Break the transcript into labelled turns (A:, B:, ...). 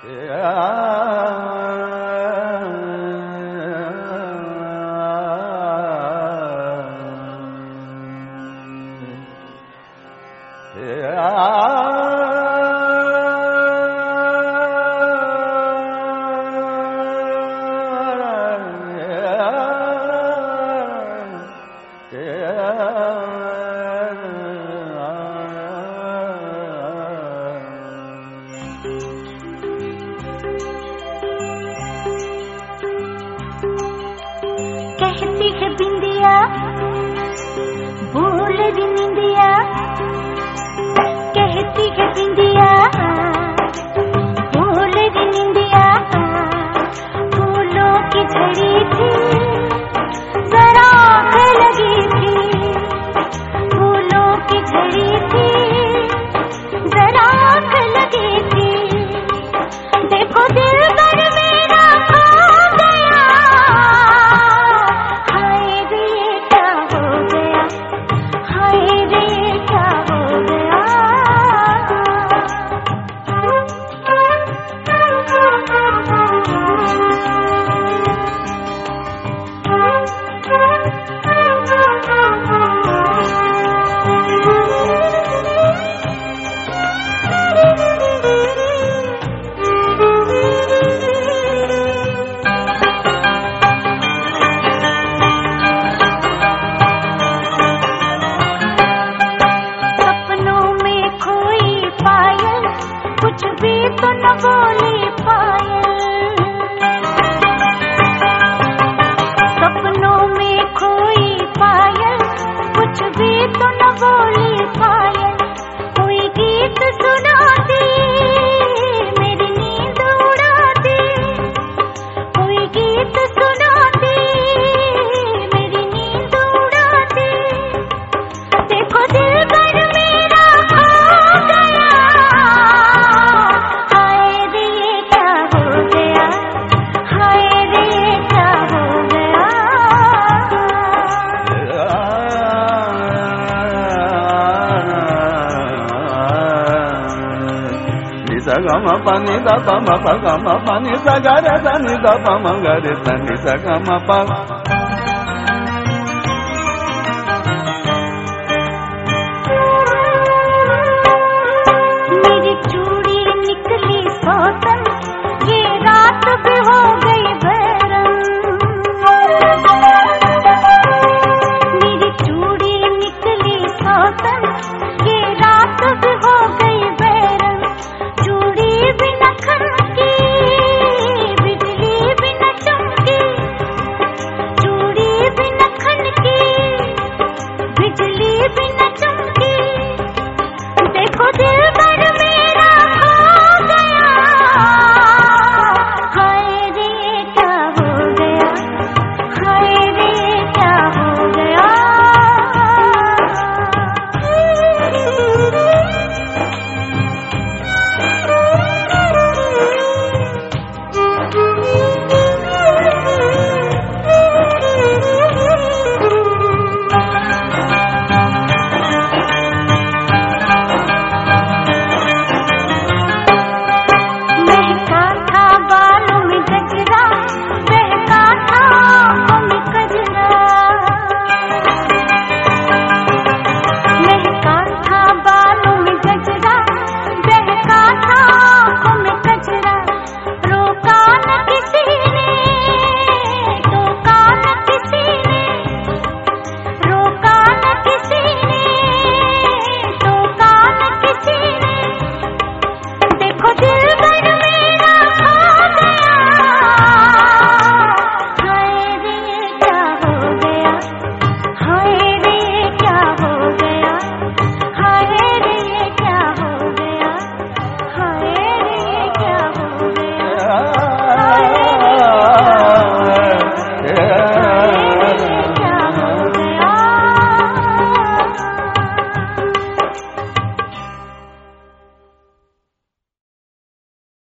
A: कहती है बिंदिया भूल दी निंदिया, कहती है बिंदिया भूल दी निंदिया। फूलों की झड़ी थी जरा आँख लगी थी, फूलों की झड़ी थी जरा आँख लगी थी। देखो दिल भर मेरा खो गया, हाय रे क्या हो गया, हाय रे क्या हो गया। कुछ भी तो न बोली पायल, सपनों में खोई पायल, कुछ भी तो न बोली पायल। कोई गीत सुनाती मेरी नींद उड़ाती, कोई गीत सुनाती मेरी नींद उड़ाती। देखो दिल भर मेरा खो गया,
B: Gama pani da pa ma pa gama pani sa ga re sa ni da pa ma ga re sa ni sa gama pa